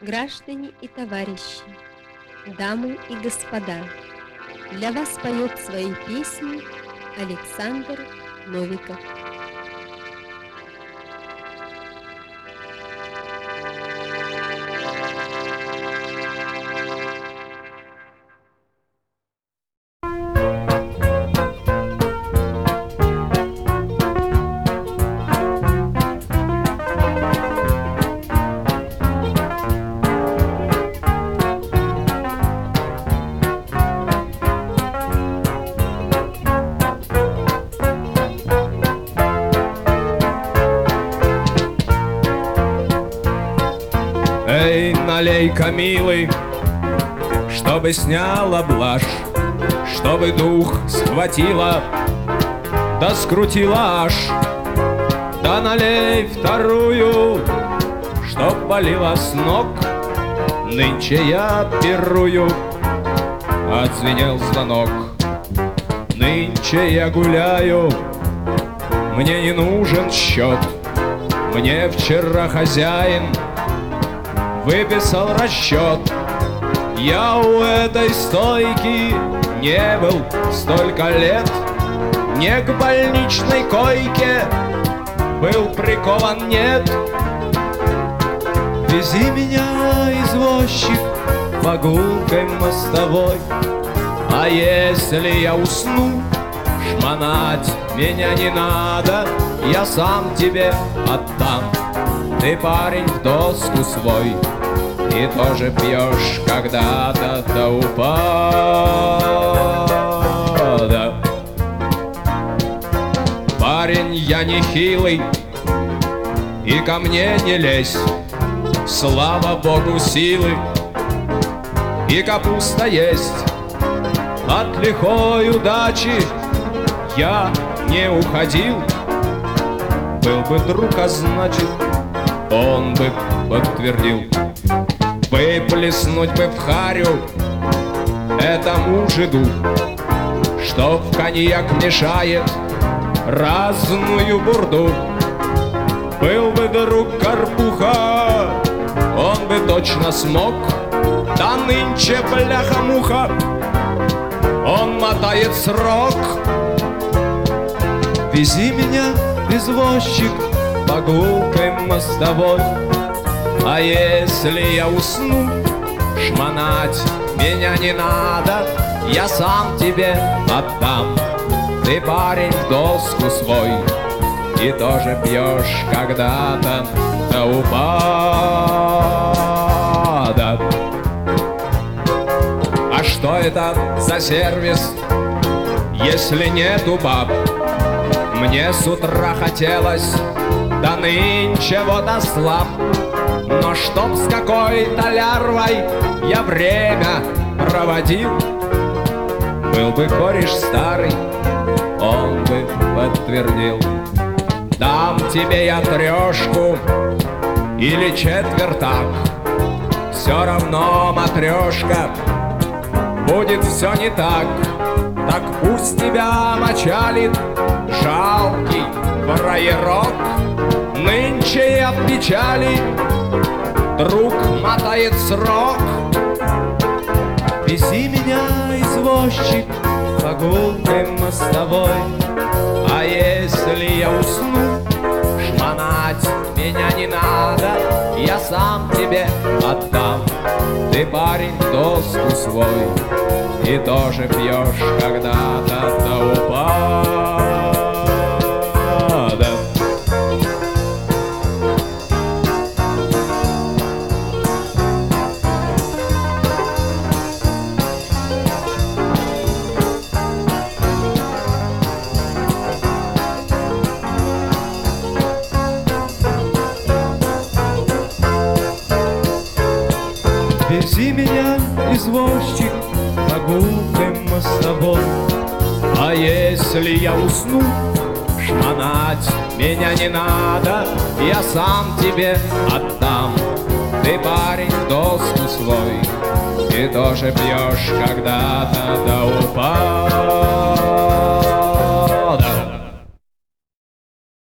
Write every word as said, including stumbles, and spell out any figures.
Граждане и товарищи, дамы и господа, для вас поет свои песни Александр Новиков. Эй, налей-ка, милый, чтобы сняла блажь, чтобы дух схватила, да скрутила аж. Да налей вторую, чтоб болела с ног. Нынче я пирую, отзвенел звонок. Нынче я гуляю, мне не нужен счет. Мне вчера хозяин выписал расчет. Я у этой стойки не был столько лет, не к больничной койке был прикован, нет. Вези меня, извозчик, по гулкой мостовой, а если я усну, шмонать меня не надо, я сам тебе отдам. Ты, парень, в доску свой и тоже пьешь когда-то до упада. Парень, я не хилый, и ко мне не лезь. Слава Богу, силы и капуста есть. От лихой удачи я не уходил. Был бы друг, а значит, он бы подтвердил. Выплеснуть бы в харю этому жиду, что в коньяк мешает разную бурду. Был бы друг Карпуха, он бы точно смог. Да нынче, бляха-муха, он мотает срок. Вези меня, извозчик, по гулкой мостовой, а если я усну, шмонать меня не надо, я сам тебе отдам. Ты, парень, в доску свой и тоже пьешь когда-то до упада. А что это за сервис, если нету баб? Мне с утра хотелось, да нынче вот ослаб. Но чтоб с какой-то лярвой я время проводил, был бы кореш старый, он бы подтвердил. Дам тебе я трешку или четвертак, все равно, матрешка, будет все не так. Так пусть тебя мочалит жалкий фраерок. Нынче я в печали, друг мотает срок. Вези меня, извозчик, по гулкой мостовой, а если я усну, шмонать меня не надо, я сам тебе отдам. Ты, парень, в доску свой и тоже пьешь когда-то до упада. Вези меня, извозчик, по гулкой мостовой, а если я усну, шмонать меня не надо, я сам тебе отдам. Ты, парень, в доску свой и тоже пьешь когда-то до упада.